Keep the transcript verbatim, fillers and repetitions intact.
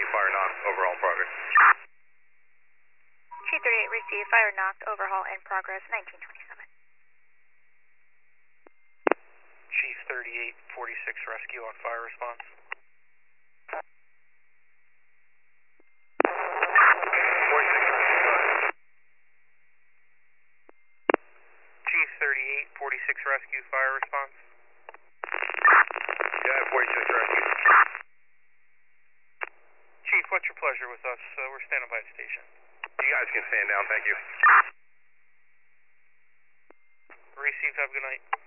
Rescue Fire knock, overall progress. Chief thirty-eight, receive, fire knocked, overhaul in progress, nineteen twenty-seven. Chief thirty-eight, forty-six rescue on fire response. Chief thirty-eight, forty-six rescue fire response. Yeah, forty-six rescue. Chief, what's your pleasure with us? Uh, we're standing by the station. You guys can stand down, thank you. Receive, have a good night.